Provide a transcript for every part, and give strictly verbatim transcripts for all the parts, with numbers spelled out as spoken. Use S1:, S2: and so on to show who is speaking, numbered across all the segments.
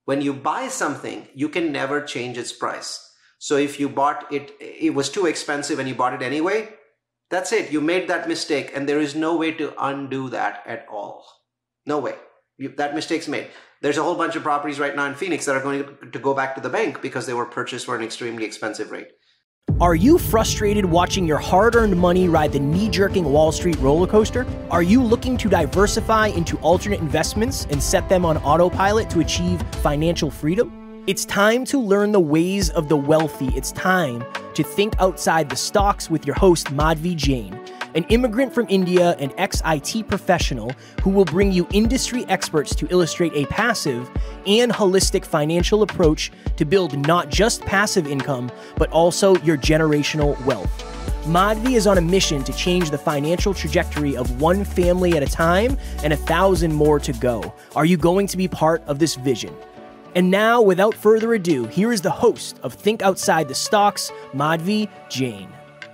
S1: When you buy something, you can never change its price. So if you bought it, it was too expensive and you bought it anyway, that's it. You made that mistake and there is no way to undo that at all. No way. You, that mistake's made. There's a whole bunch of properties right now in Phoenix that are going to go back to the bank because they were purchased for an extremely expensive rate.
S2: Are you frustrated watching your hard-earned money ride the knee-jerking Wall Street roller coaster? Are you looking to diversify into alternate investments and set them on autopilot to achieve financial freedom? It's time to learn the ways of the wealthy. It's time to think outside the stocks with your host, Madhvi Jain, an immigrant from India and ex-I T professional who will bring you industry experts to illustrate a passive and holistic financial approach to build not just passive income, but also your generational wealth. Madhvi is on a mission to change the financial trajectory of one family at a time and a thousand more to go. Are you going to be part of this vision? And now, without further ado, here is the host of Think Outside the Stocks, Madhvi Jain.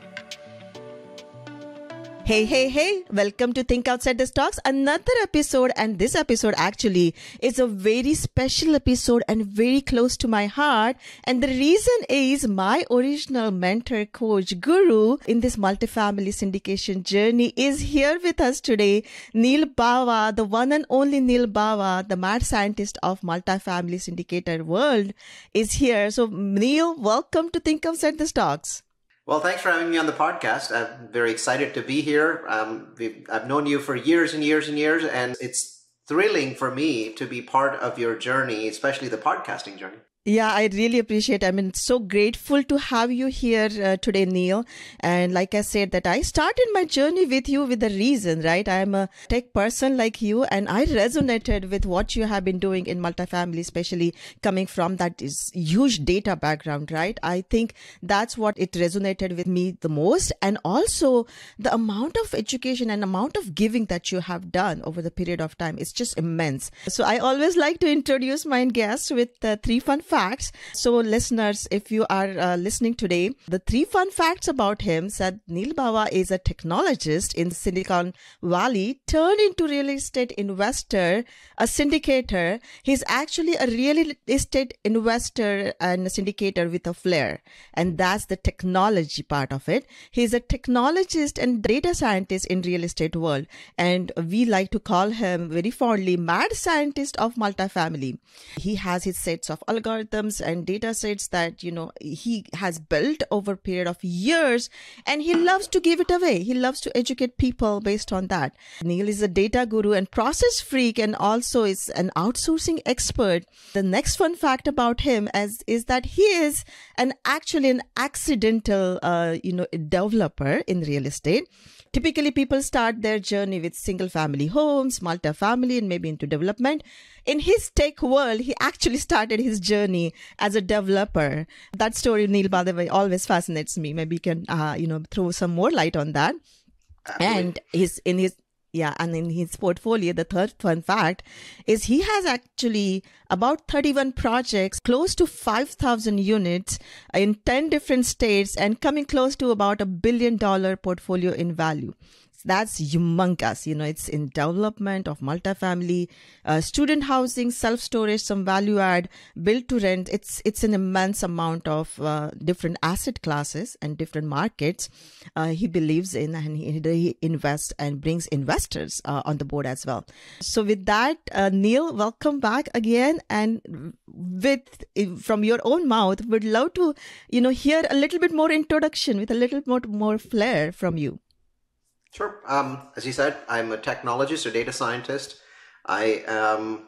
S3: Hey, hey, hey, welcome to Think Outside the Stocks, another episode. And this episode actually is a very special episode and very close to my heart. And the reason is my original mentor, coach, guru in this multifamily syndication journey is here with us today. Neil Bawa, the one and only Neil Bawa, the mad scientist of multifamily syndicator world is here. So Neil, welcome to Think Outside the Stocks.
S1: Well, thanks for having me on the podcast. I'm very excited to be here. Um, I've known you for years and years and years, and it's thrilling for me to be part of your journey, especially the podcasting journey.
S3: Yeah, I really appreciate it. I mean, so grateful to have you here uh, today, Neil. And like I said, that I started my journey with you with a reason, right? I'm a tech person like you, and I resonated with what you have been doing in multifamily, especially coming from that is huge data background, right? I think that's what it resonated with me the most. And also the amount of education and amount of giving that you have done over the period of time is just immense. So I always like to introduce my guests with uh, three fun facts. So listeners, if you are uh, listening today, the three fun facts about him said Neil Bawa is a technologist in Silicon Valley, turned into real estate investor, a syndicator. He's actually a real estate investor and a syndicator with a flair. And that's the technology part of it. He's a technologist and data scientist in real estate world. And we like to call him very fondly mad scientist of multifamily. He has his sets of algorithms and data sets that, you know, he has built over a period of years, and he loves to give it away. He loves to educate people based on that. Neil is a data guru and process freak, and also is an outsourcing expert. The next fun fact about him is, is that he is an actually an accidental, uh, you know, developer in real estate. Typically, people start their journey with single family homes, multifamily, and maybe into development. In his tech world, he actually started his journey as a developer. That story, Neil, by the way, always fascinates me. Maybe you can, uh, you know, throw some more light on that. Absolutely. And his in his Yeah, and in his portfolio, the third fun fact is he has actually about thirty-one projects, close to five thousand units in ten different states, and coming close to about a billion dollar portfolio in value. That's humongous. You know, it's in development of multifamily, uh, student housing, self-storage, some value add, build to rent. It's it's an immense amount of uh, different asset classes and different markets uh, he believes in, and he, he invests and brings investors uh, on the board as well. So with that, uh, Neil, welcome back again. And with from your own mouth, would love to, you know, hear a little bit more introduction with a little more, more flair from you.
S1: Sure. Um, as you said, I'm a technologist, a data scientist. I, um,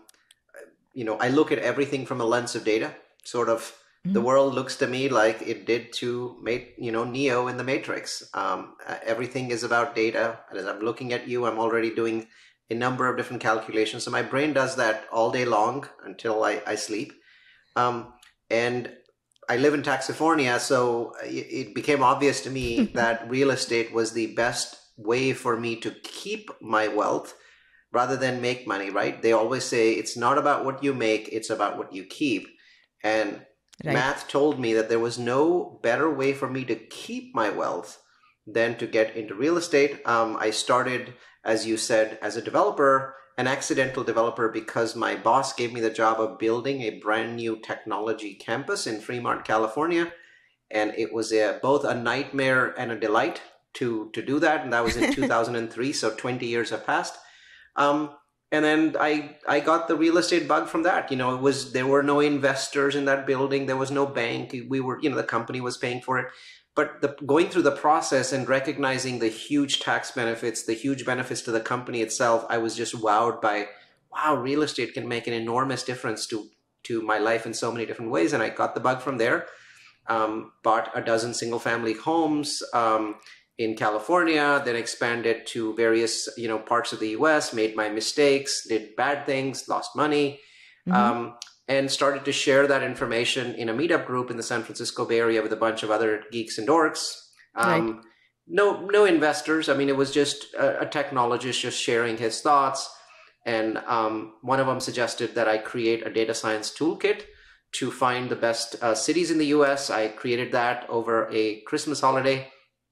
S1: you know, I look at everything from a lens of data. Sort of, mm-hmm. The world looks to me like it did to, make, you know, Neo in the Matrix. Um, everything is about data. And as I'm looking at you, I'm already doing a number of different calculations. So my brain does that all day long until I, I sleep. Um, and I live in Taxifornia, so it became obvious to me that real estate was the best way for me to keep my wealth rather than make money, right? They always say it's not about what you make, it's about what you keep. And right. Math told me that there was no better way for me to keep my wealth than to get into real estate. Um, I started, as you said, as a developer, an accidental developer because my boss gave me the job of building a brand new technology campus in Fremont, California. And it was a, both a nightmare and a delight to, to do that. And that was in two thousand three. So twenty years have passed. Um, and then I, I got the real estate bug from that. You know, it was, there were no investors in that building. There was no bank. We were, you know, the company was paying for it. But the, going through the process and recognizing the huge tax benefits, the huge benefits to the company itself, I was just wowed by, wow, real estate can make an enormous difference to, to my life in so many different ways. And I got the bug from there. Um, bought a dozen single family homes um, in California, then expanded to various, you know, parts of the U S, made my mistakes, did bad things, lost money, mm-hmm. um, and started to share that information in a meetup group in the San Francisco Bay Area with a bunch of other geeks and dorks. Um, right. No, no investors. I mean, it was just a, a technologist just sharing his thoughts. And um, one of them suggested that I create a data science toolkit to find the best uh, cities in the U S. I created that over a Christmas holiday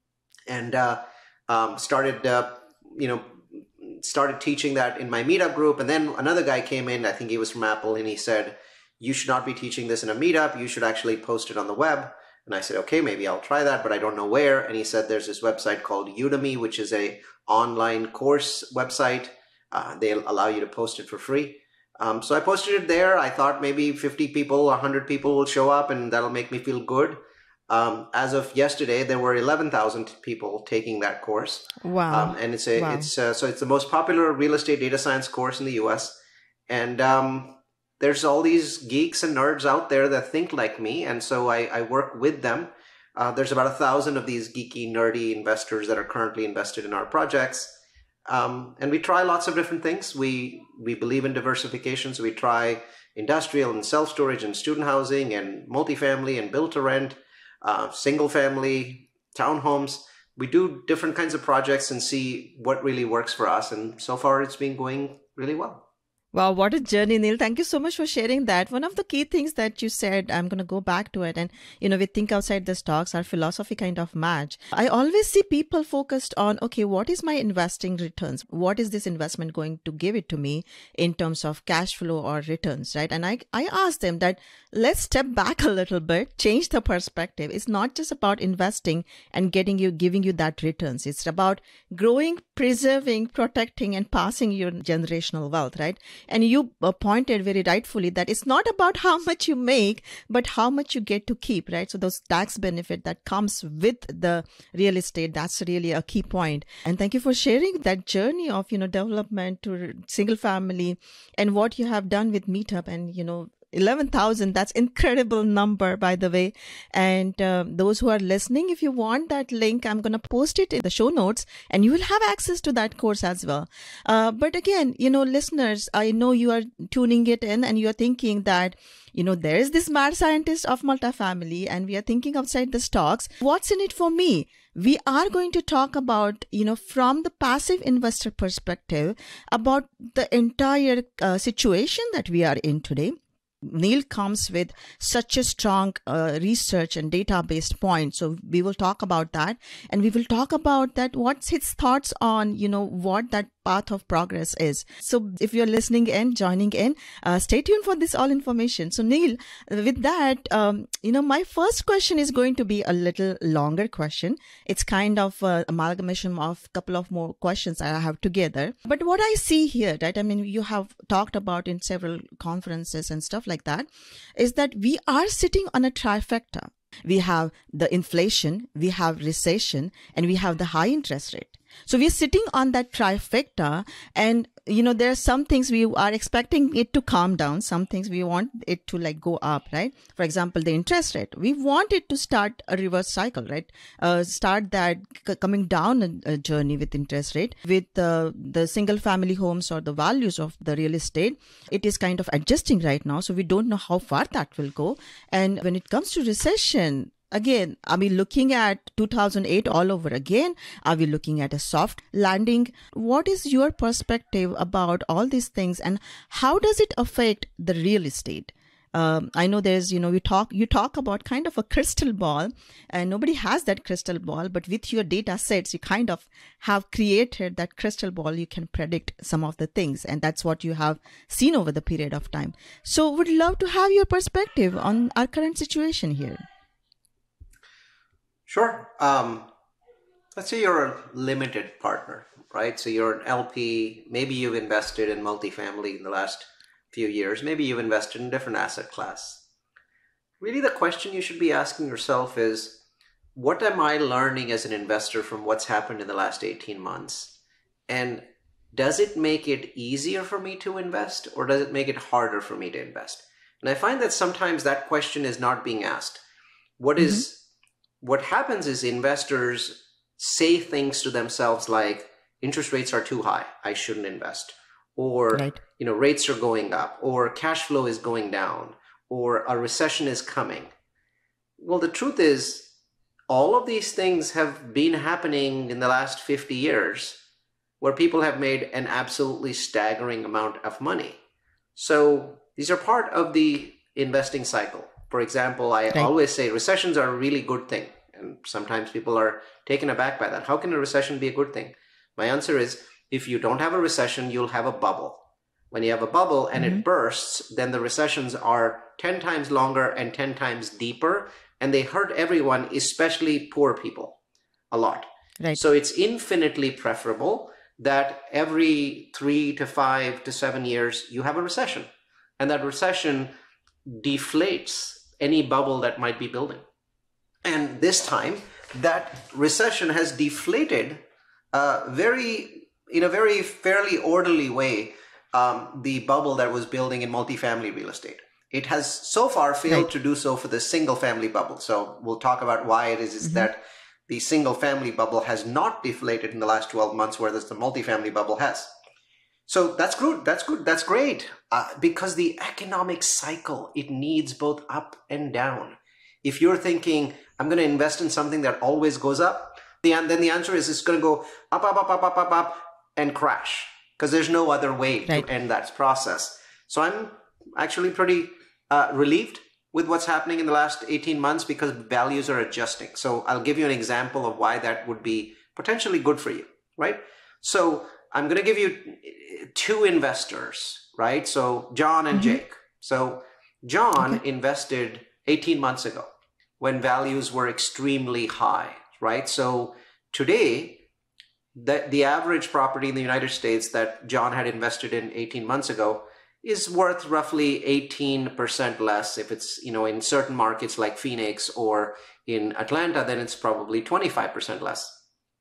S1: and uh, um, started, uh, you know, started teaching that in my meetup group. And then another guy came in, I think he was from Apple, and he said, you should not be teaching this in a meetup. You should actually post it on the web. And I said, okay, maybe I'll try that, but I don't know where. And he said, there's this website called Udemy, which is a online course website. Uh, they'll allow you to post it for free. Um, so I posted it there. I thought maybe fifty people, one hundred people will show up and that'll make me feel good. Um, as of yesterday, there were eleven thousand people taking that course.
S3: Wow.
S1: Um, and it's a,
S3: wow.
S1: it's uh, so it's the most popular real estate data science course in the U S. And um, there's all these geeks and nerds out there that think like me. And so I, I work with them. Uh, there's about a thousand of these geeky, nerdy investors that are currently invested in our projects. Um, and we try lots of different things. We we believe in diversification, so we try industrial and self-storage and student housing and multifamily and build-to-rent, uh, single-family, townhomes. We do different kinds of projects and see what really works for us. And so far, it's been going really well.
S3: Wow, what a journey, Neil. Thank you so much for sharing that. One of the key things that you said, I'm going to go back to it. And, you know, we think outside the stocks, our philosophy kind of match. I always see people focused on, okay, what is my investing returns? What is this investment going to give it to me in terms of cash flow or returns, right? And I, I asked them that let's step back a little bit, change the perspective. It's not just about investing and getting you, giving you that returns. It's about growing, preserving, protecting, and passing your generational wealth, right? And you pointed very rightfully that it's not about how much you make, but how much you get to keep, right? So those tax benefit that comes with the real estate, that's really a key point. And thank you for sharing that journey of, you know, development to single family and what you have done with Meetup and, you know, eleven thousand, that's incredible number, by the way. And uh, those who are listening, if you want that link, I'm going to post it in the show notes and you will have access to that course as well. Uh, but again, you know, listeners, I know you are tuning it in and you're thinking that, you know, there is this mad scientist of multifamily and we are thinking outside the stocks. What's in it for me? We are going to talk about, you know, from the passive investor perspective about the entire uh, situation that we are in today. Neil comes with such a strong uh, research and database point. So we will talk about that and we will talk about that. What's his thoughts on, you know, what that path of progress is. So if you're listening in, joining in, uh, stay tuned for this all information. So Neil, with that, um, you know, my first question is going to be a little longer question. It's kind of an amalgamation of a couple of more questions I have together. But what I see here, right, I mean, you have talked about in several conferences and stuff like that, is that we are sitting on a trifecta. We have the inflation, we have recession, and we have the high interest rate. So we're sitting on that trifecta and, you know, there are some things we are expecting it to calm down. Some things we want it to like go up, right? For example, the interest rate. We want it to start a reverse cycle, right? Uh, start that c- coming down a, a journey with interest rate. With uh, the single family homes or the values of the real estate, it is kind of adjusting right now. So we don't know how far that will go. And when it comes to recession, again, are we looking at two thousand eight all over again? Are we looking at a soft landing? What is your perspective about all these things and how does it affect the real estate? Um, I know there's, you know, we talk, you talk about kind of a crystal ball, and nobody has that crystal ball, but with your data sets, you kind of have created that crystal ball. You can predict some of the things, and that's what you have seen over the period of time. So would love to have your perspective on our current situation here.
S1: Sure. Um, let's say you're a limited partner, right? So you're an L P, maybe you've invested in multifamily in the last few years, maybe you've invested in a different asset class. Really, the question you should be asking yourself is, what am I learning as an investor from what's happened in the last eighteen months? And does it make it easier for me to invest, or does it make it harder for me to invest? And I find that sometimes that question is not being asked. What mm-hmm. is what happens is investors say things to themselves like, interest rates are too high, I shouldn't invest. Or, right. you know, rates are going up, or cash flow is going down, or a recession is coming. Well, the truth is, all of these things have been happening in the last fifty years, where people have made an absolutely staggering amount of money. So these are part of the investing cycle. For example, I right. always say recessions are a really good thing. And sometimes people are taken aback by that. How can a recession be a good thing? My answer is, if you don't have a recession, you'll have a bubble. When you have a bubble and mm-hmm. it bursts, then the recessions are ten times longer and ten times deeper, and they hurt everyone, especially poor people, a lot. Right. So it's infinitely preferable that every three to five to seven years, you have a recession. And that recession deflates any bubble that might be building. And this time, that recession has deflated uh, very, in a very fairly orderly way, um, the bubble that was building in multifamily real estate. It has so far failed right. to do so for the single family bubble. So we'll talk about why it is, is mm-hmm. that the single family bubble has not deflated in the last twelve months, whereas the multifamily bubble has. So that's good. That's good. That's great. Uh, because the economic cycle, it needs both up and down. If you're thinking, I'm going to invest in something that always goes up, the, then the answer is it's going to go up, up, up, up, up, up, up, and crash. Because there's no other way right. to end that process. So I'm actually pretty uh, relieved with what's happening in the last eighteen months, because values are adjusting. So I'll give you an example of why that would be potentially good for you, right? So I'm going to give you two investors, right? So John and mm-hmm. Jake. So John okay. invested eighteen months ago when values were extremely high, right? So today, the, the average property in the United States that John had invested in eighteen months ago is worth roughly eighteen percent less. If it's, you know, in certain markets like Phoenix or in Atlanta, then it's probably twenty-five percent less.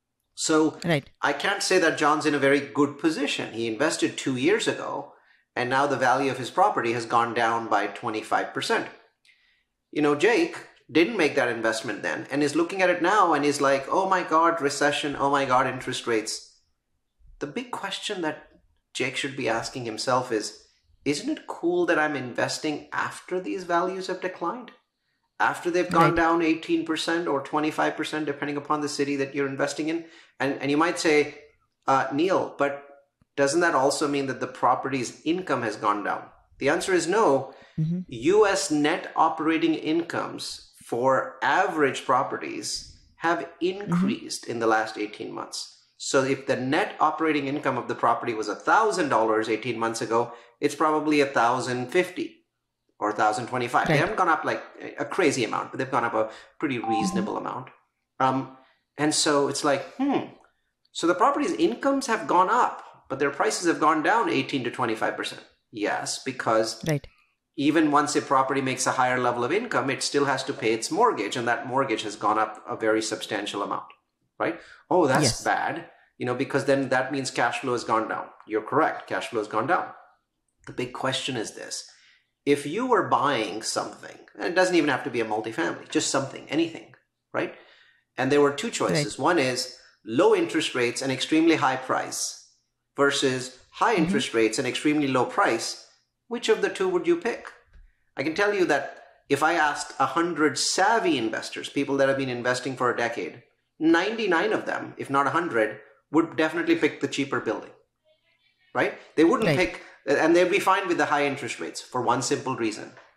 S1: So right. I can't say that John's in a very good position. He invested two years ago, and now the value of his property has gone down by twenty-five percent. You know, Jake didn't make that investment then and is looking at it now and is like, oh my God, recession. Oh my God, interest rates. The big question that Jake should be asking himself is, isn't it cool that I'm investing after these values have declined? After they've gone right. down eighteen percent or twenty-five percent, depending upon the city that you're investing in. And, and you might say, uh, Neil, but doesn't that also mean that the property's income has gone down? The answer is no. Mm-hmm. U S net operating incomes for average properties have increased mm-hmm. in the last eighteen months. So if the net operating income of the property was one thousand dollars eighteen months ago, it's probably one thousand fifty dollars. Or one thousand twenty-five. Right. They haven't gone up like a crazy amount, but they've gone up a pretty reasonable mm-hmm. amount. Um, and so it's like, hmm. So the property's incomes have gone up, but their prices have gone down eighteen to twenty-five percent. Yes, because right. even once a property makes a higher level of income, it still has to pay its mortgage, and that mortgage has gone up a very substantial amount, right? Oh, that's yes. bad, you know, because then that means cash flow has gone down. You're correct. Cash flow has gone down. The big question is this. If you were buying something, and it doesn't even have to be a multifamily, just something, anything, right? And there were two choices. Right. One is low interest rates and extremely high price versus high mm-hmm. interest rates and extremely low price. Which of the two would you pick? I can tell you that if I asked one hundred savvy investors, people that have been investing for a decade, ninety-nine of them, if not one hundred, would definitely pick the cheaper building, right? They wouldn't right. pick... And they'd be fine with the high interest rates for one simple reason.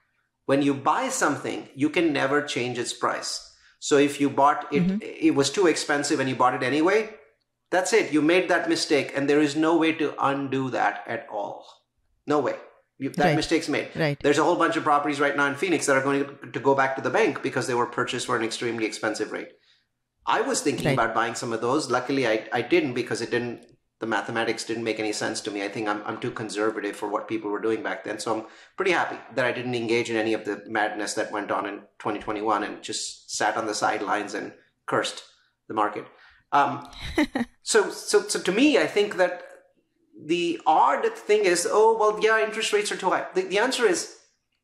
S1: When you buy something, you can never change its price. So if you bought it, mm-hmm. it was too expensive and you bought it anyway, that's it. You made that mistake and there is no way to undo that at all. No way. You, that right. mistake's made.
S3: Right.
S1: There's a whole bunch of properties right now in Phoenix that are going to go back to the bank because they were purchased for an extremely expensive rate. I was thinking right. about buying some of those. Luckily, I, I didn't because it didn't. The mathematics didn't make any sense to me. I think I'm I'm too conservative for what people were doing back then. So I'm pretty happy that I didn't engage in any of the madness that went on in twenty twenty-one and just sat on the sidelines and cursed the market. Um, so so so to me, I think that the odd thing is, oh, well, yeah, interest rates are too high. The, the answer is,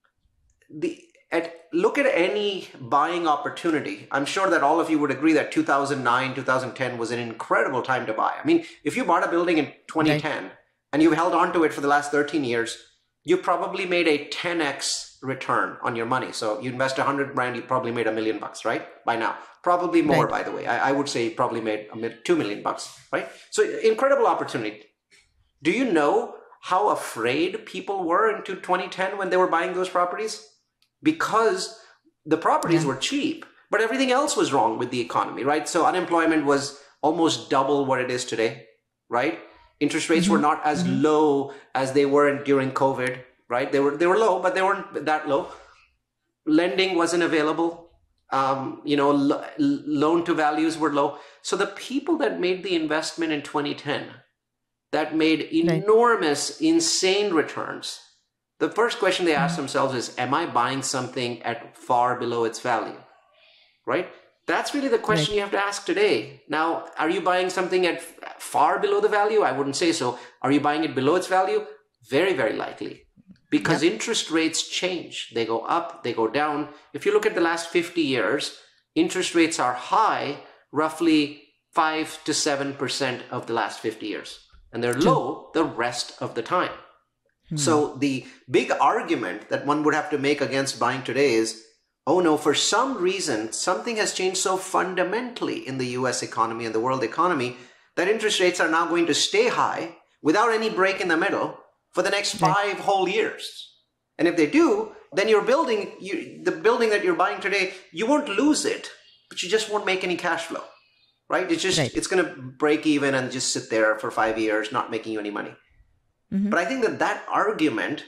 S1: the at look at any buying opportunity. I'm sure that all of you would agree that two thousand nine, two thousand ten was an incredible time to buy. I mean, if you bought a building in twenty ten right. and you've held on to it for the last thirteen years, you probably made a ten x return on your money. So you invest one hundred grand, you probably made a million bucks, right? By now. Probably more, right. by the way. I, I would say you probably made a, two million bucks, right? So incredible opportunity. Do you know how afraid people were into twenty ten when they were buying those properties? Because the properties yeah. were cheap, but everything else was wrong with the economy, right? So unemployment was almost double what it is today, right? Interest rates mm-hmm. were not as mm-hmm. low as they were during COVID, right? They were they were low, but they weren't that low. Lending wasn't available. Um, you know, lo- loan to values were low. So the people that made the investment in twenty ten, that made enormous, right. insane returns, the first question they ask themselves is, am I buying something at far below its value? Right? That's really the question right. you have to ask today. Now, are you buying something at far below the value? I wouldn't say so. Are you buying it below its value? Very, very likely. Because yep. interest rates change. They go up, they go down. If you look at the last fifty years, interest rates are high, roughly five to seven percent of the last fifty years. And they're low the rest of the time. Hmm. So the big argument that one would have to make against buying today is, oh no, for some reason, something has changed so fundamentally in the U S economy and the world economy that interest rates are now going to stay high without any break in the middle for the next five right. whole years. And if they do, then your building, you, the building that you're buying today, you won't lose it, but you just won't make any cash flow, right? It's just, right. it's going to break even and just sit there for five years, not making you any money. Mm-hmm. But I think that that argument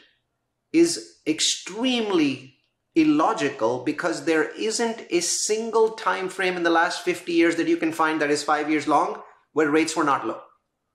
S1: is extremely illogical because there isn't a single time frame in the last fifty years that you can find that is five years long where rates were not low.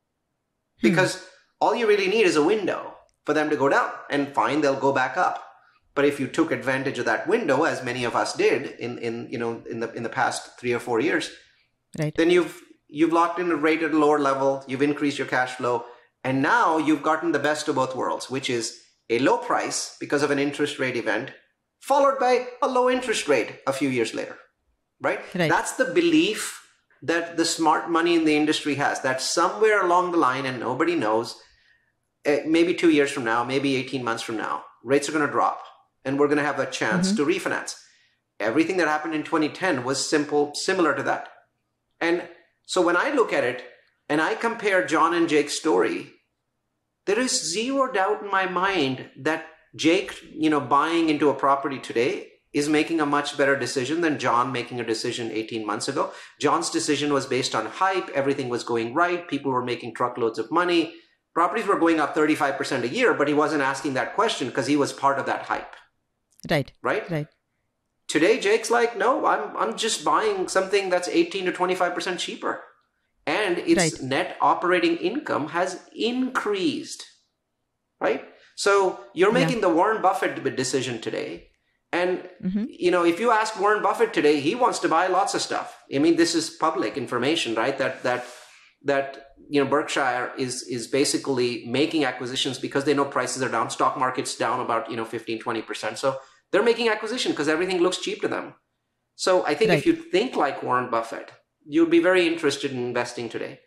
S1: Because hmm. all you really need is a window for them to go down, and fine, they'll go back up. But if you took advantage of that window, as many of us did in, in you know in the in the past three or four years, right. then you've you've locked in a rate at a lower level, you've increased your cash flow. And now you've gotten the best of both worlds, which is a low price because of an interest rate event, followed by a low interest rate a few years later, right? right? That's the belief that the smart money in the industry has, that somewhere along the line, and nobody knows, maybe two years from now, maybe eighteen months from now, rates are going to drop and we're going to have a chance mm-hmm. to refinance. Everything that happened in twenty ten was simple, similar to that. And so when I look at it and I compare John and Jake's story, there is zero doubt in my mind that Jake, you know, buying into a property today is making a much better decision than John making a decision eighteen months ago. John's decision was based on hype. Everything was going right. People were making truckloads of money. Properties were going up thirty-five percent a year, but he wasn't asking that question because he was part of that hype.
S3: Right.
S1: Right?
S3: Right.
S1: Today, Jake's like, no, I'm I'm just buying something that's eighteen to twenty-five percent cheaper. And its right. net operating income has increased, right? So you're making yeah. the Warren Buffett decision today. And, mm-hmm. you know, if you ask Warren Buffett today, he wants to buy lots of stuff. I mean, this is public information, right? That, that, that, you know, Berkshire is, is basically making acquisitions because they know prices are down. Stock market's down about, you know, fifteen, twenty percent. So they're making acquisition because everything looks cheap to them. So I think right. if you think like Warren Buffett, you'll be very interested in investing today,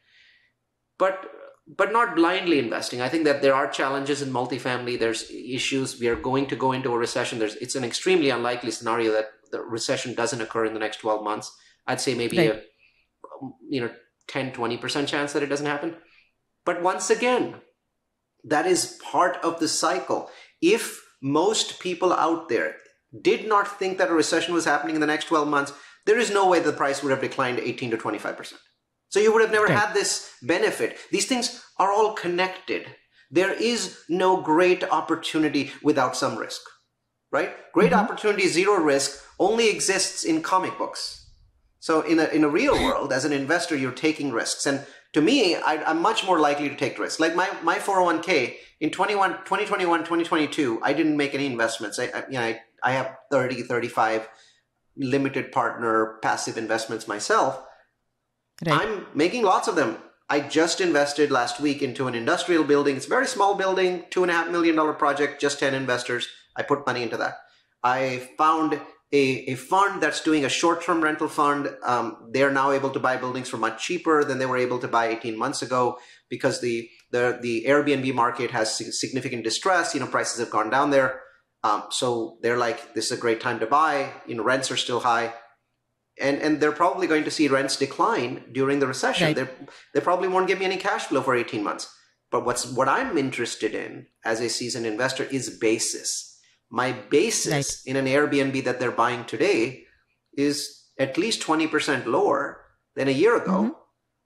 S1: but but not blindly investing. I think that there are challenges in multifamily. There's issues. We are going to go into a recession. There's it's an extremely unlikely scenario that the recession doesn't occur in the next twelve months. I'd say maybe right. a you know ten, twenty percent chance that it doesn't happen. But once again, that is part of the cycle. If most people out there, did not think that a recession was happening in the next twelve months, there is no way the price would have declined eighteen to twenty-five percent. So you would have never
S2: okay.
S1: had this benefit. These things are all connected. There is no great opportunity without some risk, right? Great mm-hmm. opportunity, zero risk, only exists in comic books. So in a, in a real world, as an investor, you're taking risks. And to me, I, I'm much more likely to take risks. Like my, my four oh one k in twenty twenty-one, twenty twenty-two, I didn't make any investments. I, I, you know, I, I have thirty, thirty-five limited partner passive investments myself. Right. I'm making lots of them. I just invested last week into an industrial building. It's a very small building, two and a half million dollar project, just ten investors. I put money into that. I found a, a fund that's doing a short-term rental fund. Um, they're now able to buy buildings for much cheaper than they were able to buy eighteen months ago because the the, the Airbnb market has significant distress. You know, prices have gone down there. Um, so they're like, this is a great time to buy. You know, rents are still high. And and they're probably going to see rents decline during the recession. Right. They they probably won't give me any cash flow for eighteen months. But what's what I'm interested in as a seasoned investor is basis. My basis right. in an Airbnb that they're buying today is at least twenty percent lower than a year ago. Mm-hmm.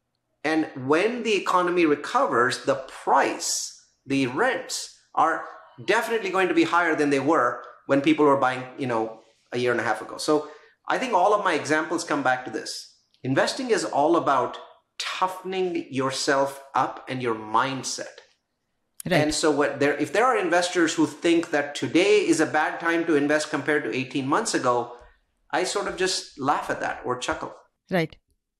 S1: And when the economy recovers, the price, the rents are definitely going to be higher than they were when people were buying, you know, a year and a half ago. So I think all of my examples come back to this. Investing is all about toughening yourself up and your mindset. Right. And so what there, if there are investors who think that today is a bad time to invest compared to eighteen months ago, I sort of just laugh at that or chuckle.
S3: Right.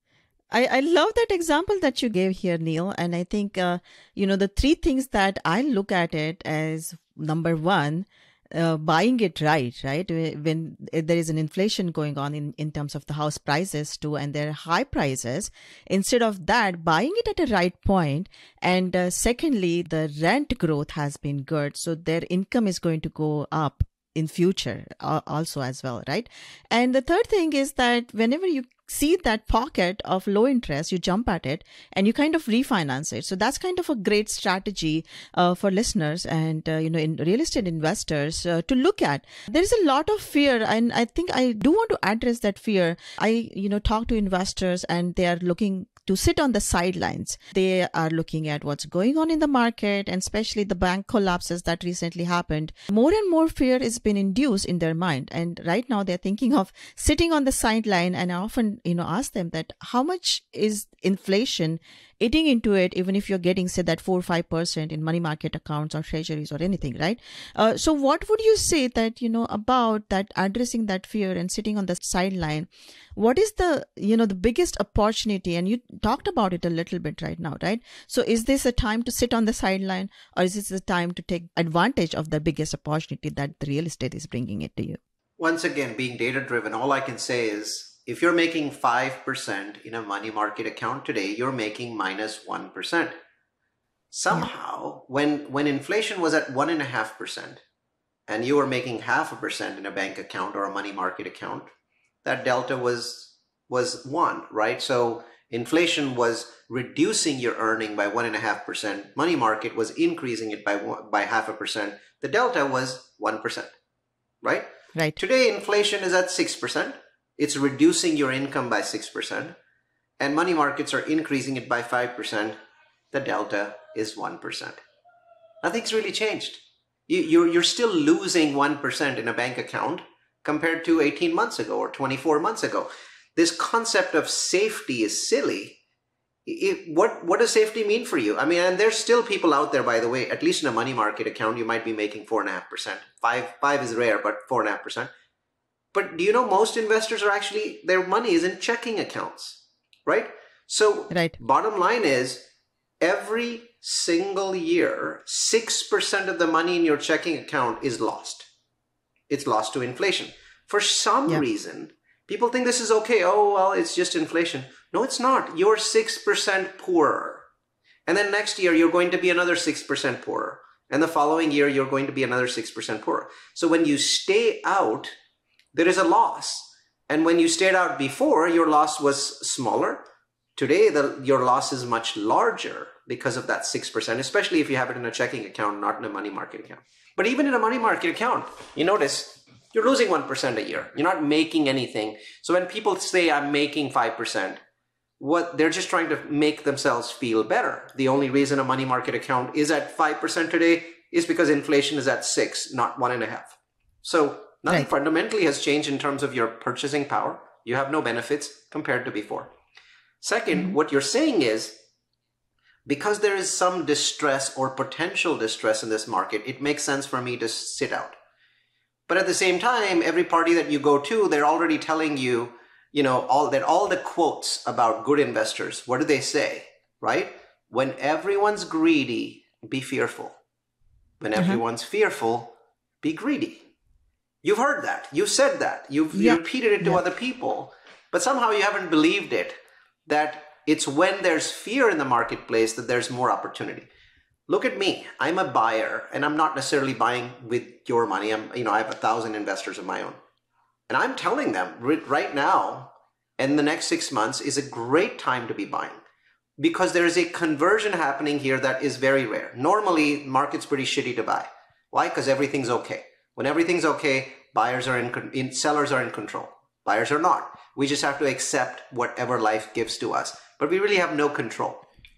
S3: I, I love that example that you gave here, Neil. And I think, uh, you know, the three things that I look at it as number one, Uh, buying it right, right? When there is an inflation going on in, in terms of the house prices too, and there are high prices, instead of that, buying it at a right point. And uh, secondly, the rent growth has been good. So their income is going to go up in future uh, also as well, right? And the third thing is that whenever you see that pocket of low interest, you jump at it and you kind of refinance it. So that's kind of a great strategy uh, for listeners and, uh, you know, in real estate investors uh, to look at. There is a lot of fear, and I think I do want to address that fear. I, you know, talk to investors and they are looking to sit on the sidelines. They are looking at what's going on in the market, and especially the bank collapses that recently happened. More and more fear has been induced in their mind. And right now they're thinking of sitting on the sideline. And I often, you know, ask them that how much is inflation eating into it, even if you're getting, say, that four or five percent in money market accounts or treasuries or anything, right? Uh, so what would you say that, you know, about that, addressing that fear and sitting on the sideline? What is the, you know, the biggest opportunity? And you talked about it a little bit right now, right? So is this a time to sit on the sideline, or is this a time to take advantage of the biggest opportunity that the real estate is bringing it to you?
S1: Once again, being data driven, all I can say is, if you're making five percent in a money market account today, you're making minus one percent. Somehow, yeah. when, when inflation was at one point five percent and you were making half a percent in a bank account or a money market account, that delta was, was one, right? So inflation was reducing your earning by one point five percent. Money market was increasing it by, by half a percent. The delta was one percent, right?
S3: Right.
S1: Today, inflation is at six percent. It's reducing your income by six percent, and money markets are increasing it by five percent. The delta is one percent. Nothing's really changed. You, you're, you're still losing one percent in a bank account compared to eighteen months ago or twenty-four months ago. This concept of safety is silly. It, what, what does safety mean for you? I mean, and there's still people out there, by the way, at least in a money market account, you might be making four point five percent. Five, five is rare, but four point five percent. But do you know most investors are actually, their money is in checking accounts, right? So
S3: right.
S1: Bottom line is, every single year, six percent of the money in your checking account is lost. It's lost to inflation. For some yeah. reason, people think this is okay. Oh, well, it's just inflation. No, it's not. You're six percent poorer. And then next year, you're going to be another six percent poorer. And the following year, you're going to be another six percent poorer. So when you stay out, there is a loss. And when you stayed out before, your loss was smaller. Today, the, your loss is much larger because of that six percent, especially if you have it in a checking account, not in a money market account. But even in a money market account, you notice you're losing one percent a year. You're not making anything. So when people say I'm making five percent, what they're just trying to make themselves feel better. The only reason a money market account is at five percent today is because inflation is at six, not one and a half. So nothing right. fundamentally has changed in terms of your purchasing power. You have no benefits compared to before. Second, mm-hmm. what you're saying is, because there is some distress or potential distress in this market, it makes sense for me to sit out. But at the same time, every party that you go to, they're already telling you, you know, all that all the quotes about good investors, what do they say, right? When everyone's greedy, be fearful. When mm-hmm. everyone's fearful, be greedy. You've heard that. You've said that. You've yeah. you repeated it to yeah. other people. But somehow you haven't believed it, that it's when there's fear in the marketplace that there's more opportunity. Look at me. I'm a buyer, and I'm not necessarily buying with your money. I'm, you know, I have a thousand investors of my own. And I'm telling them right now, and the next six months is a great time to be buying, because there is a conversion happening here that is very rare. Normally, market's pretty shitty to buy. Why? Because everything's okay. When everything's okay, buyers are in, in, sellers are in control. Buyers are not. We just have to accept whatever life gives to us. But we really have no control.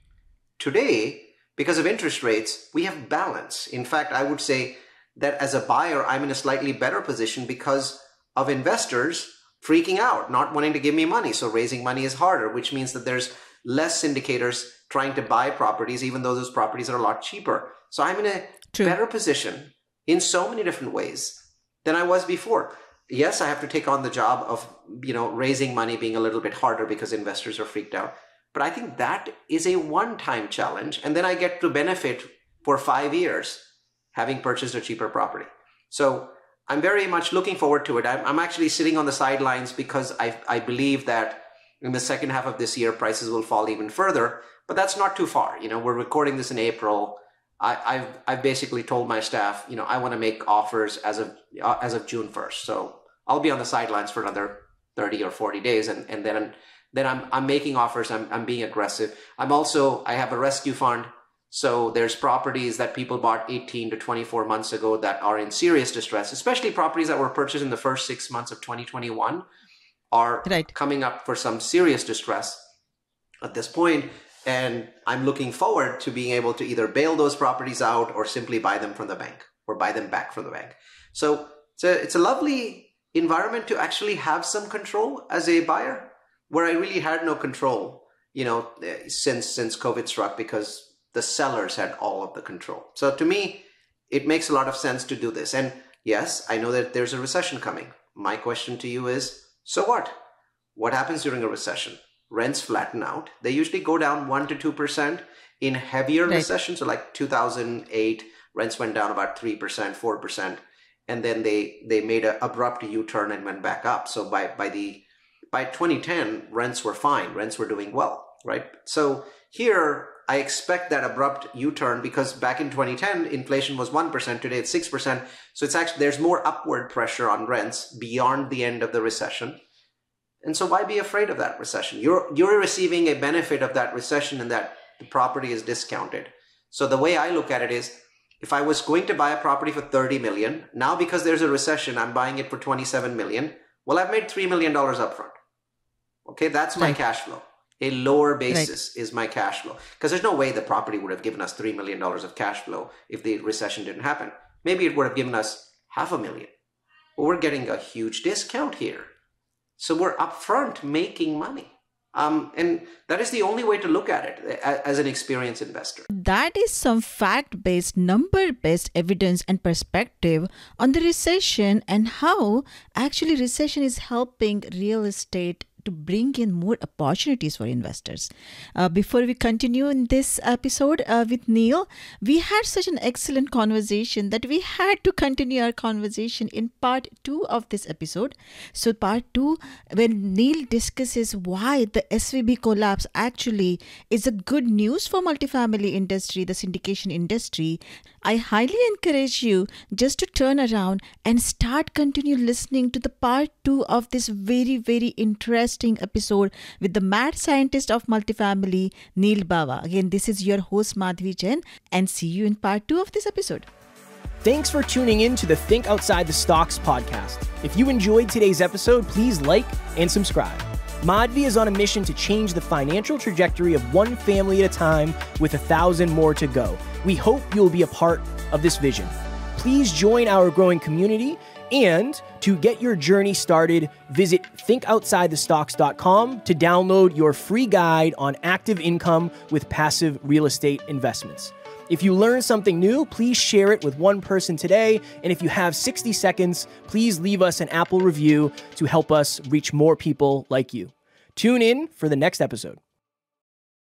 S1: Today, because of interest rates, we have balance. In fact, I would say that as a buyer, I'm in a slightly better position because of investors freaking out, not wanting to give me money. So raising money is harder, which means that there's less syndicators trying to buy properties, even though those properties are a lot cheaper. So I'm in a True. better position in so many different ways than I was before. Yes, I have to take on the job of, you know, raising money being a little bit harder because investors are freaked out. But I think that is a one-time challenge. And then I get to benefit for five years having purchased a cheaper property. So I'm very much looking forward to it. I'm, I'm actually sitting on the sidelines because I, I believe that in the second half of this year, prices will fall even further. But that's not too far. You know, we're recording this in April. I, I've I've basically told my staff, you know, I want to make offers as of uh, as of June first. So I'll be on the sidelines for another thirty or forty days, and and then then I'm I'm making offers. I'm I'm being aggressive. I'm also I have a rescue fund. So there's properties that people bought eighteen to twenty-four months ago that are in serious distress, especially properties that were purchased in the first six months of twenty twenty-one are right. coming up for some serious distress at this point. And I'm looking forward to being able to either bail those properties out or simply buy them from the bank or buy them back from the bank. So it's a, it's a lovely environment to actually have some control as a buyer, where I really had no control, you know, since, since COVID struck, because the sellers had all of the control. So to me, it makes a lot of sense to do this. And yes, I know that there's a recession coming. My question to you is, so what? What happens during a recession? Rents flatten out. They usually go down one to two percent in heavier right. recessions. So like two thousand eight, rents went down about three percent, four percent. And then they, they made an abrupt U-turn and went back up. So by, by the, by twenty ten, rents were fine. Rents were doing well, right? So here, I expect that abrupt U-turn, because back in twenty ten, inflation was one percent. Today it's six percent. So it's actually, there's more upward pressure on rents beyond the end of the recession. And so why be afraid of that recession? You're, you're receiving a benefit of that recession, and that the property is discounted. So the way I look at it is, if I was going to buy a property for thirty million, now because there's a recession, I'm buying it for twenty-seven million. Well, I've made three million dollars upfront. Okay, that's my right. cash flow. A lower basis right. is my cash flow, because there's no way the property would have given us three million dollars of cash flow if the recession didn't happen. Maybe it would have given us half a million. But we're getting a huge discount here. So we're upfront making money. Um, and that is the only way to look at it as an experienced investor.
S3: That is some fact-based, number-based evidence and perspective on the recession, and how actually recession is helping real estate to bring in more opportunities for investors. Uh, before we continue in this episode uh, with Neil, we had such an excellent conversation that we had to continue our conversation in part two of this episode. So part two, when Neil discusses why the S V B collapse actually is a good news for multifamily industry, the syndication industry, I highly encourage you just to turn around and start continue listening to the part two of this very, very interesting episode with the mad scientist of multifamily, Neil Bawa. Again, this is your host Madhvi Jain, and see you in part two of this episode.
S2: Thanks for tuning in to the Think Outside the Stocks podcast. If you enjoyed today's episode, please like and subscribe. Madhvi is on a mission to change the financial trajectory of one family at a time with a thousand more to go. We hope you will be a part of this vision. Please join our growing community, and to get your journey started, visit think outside the stocks dot com to download your free guide on active income with passive real estate investments. If you learned something new, please share it with one person today. And if you have sixty seconds, please leave us an Apple review to help us reach more people like you. Tune in for the next episode.